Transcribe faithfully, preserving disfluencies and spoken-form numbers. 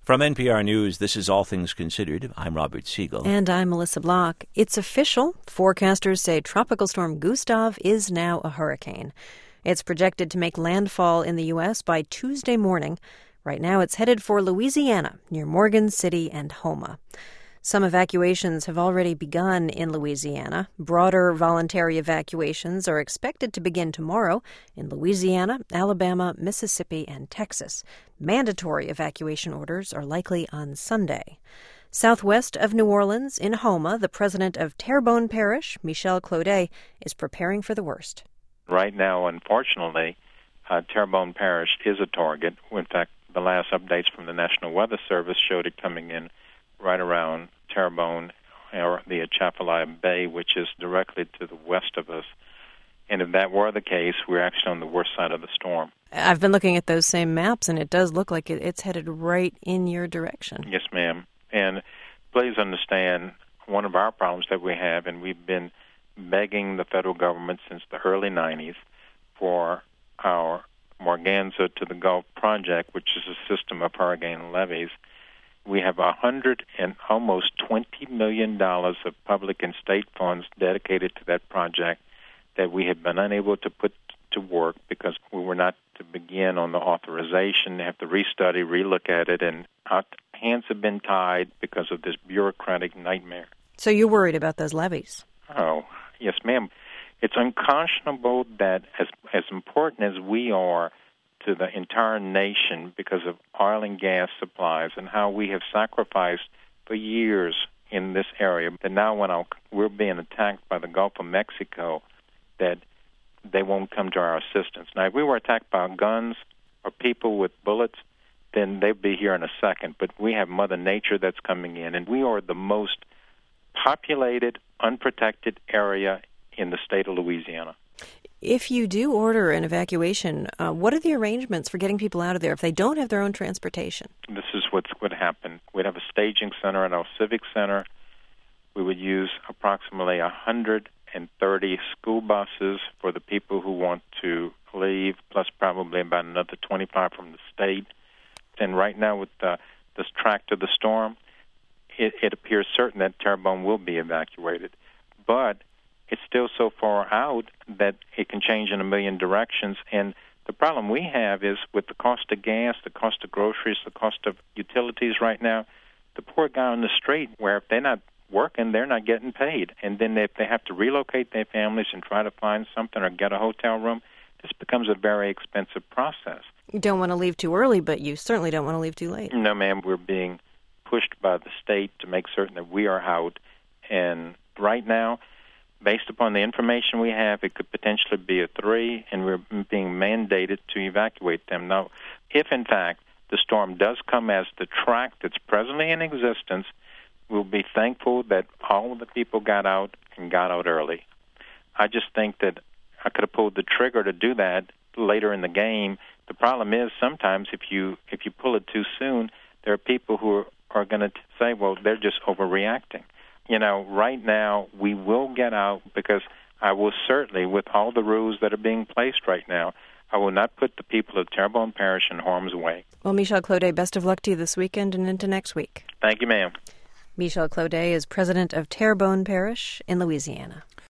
From N P R News, this is All Things Considered. I'm Robert Siegel. And I'm Melissa Block. It's official. Forecasters say Tropical Storm Gustav is now a hurricane. It's projected to make landfall in the U S by Tuesday morning. Right now it's headed for Louisiana, near Morgan City and Houma. Some evacuations have already begun in Louisiana. Broader voluntary evacuations are expected to begin tomorrow in Louisiana, Alabama, Mississippi, and Texas. Mandatory evacuation orders are likely on Sunday. Southwest of New Orleans, in Houma, the president of Terrebonne Parish, Michel Clodet, is preparing for the worst. Right now, unfortunately, uh, Terrebonne Parish is a target. In fact, the last updates from the National Weather Service showed it coming in right around Terrebonne or the Atchafalaya Bay, which is directly to the west of us. And if that were the case, we're actually on the worst side of the storm. I've been looking at those same maps, and it does look like it, it's headed right in your direction. Yes, ma'am. And please understand, one of our problems that we have, and we've been begging the federal government since the early nineties for our Morganza to the Gulf project, which is a system of hurricane levees. We have a hundred and almost twenty million dollars of public and state funds dedicated to that project that we have been unable to put to work because we were not to begin on the authorization. They have to restudy, relook at it, and our hands have been tied because of this bureaucratic nightmare. So you're worried about those levees? Oh, yes, ma'am. It's unconscionable that as as important as we are to the entire nation because of oil and gas supplies and how we have sacrificed for years in this area, that now when our, we're being attacked by the Gulf of Mexico, that they won't come to our assistance. Now, if we were attacked by guns or people with bullets, then they'd be here in a second. But we have Mother Nature that's coming in, and we are the most populated, unprotected area in the state of Louisiana. If you do order an evacuation, uh, what are the arrangements for getting people out of there if they don't have their own transportation? This is what would happen. We'd have a staging center at our civic center. We would use approximately one hundred thirty school buses for the people who want to leave, plus probably about another twenty-five from the state. And right now with the, this track to the storm, it, it appears certain that Terrebonne will be evacuated. But it's still so far out that it can change in a million directions. And the problem we have is with the cost of gas, the cost of groceries, the cost of utilities right now, the poor guy on the street, where if they're not working, they're not getting paid. And then if they have to relocate their families and try to find something or get a hotel room, this becomes a very expensive process. You don't want to leave too early, but you certainly don't want to leave too late. No, ma'am. We're being pushed by the state to make certain that we are out. And right now, based upon the information we have, it could potentially be a three, and we're being mandated to evacuate them. Now, if in fact the storm does come as the track that's presently in existence, we'll be thankful that all of the people got out and got out early. I just think that I could have pulled the trigger to do that later in the game. The problem is sometimes if you if you pull it too soon, there are people who are, are going to say, well, they're just overreacting. You know, right now, we will get out because I will certainly, with all the rules that are being placed right now, I will not put the people of Terrebonne Parish in harm's way. Well, Michel Clodet, best of luck to you this weekend and into next week. Thank you, ma'am. Michel Clodet is president of Terrebonne Parish in Louisiana.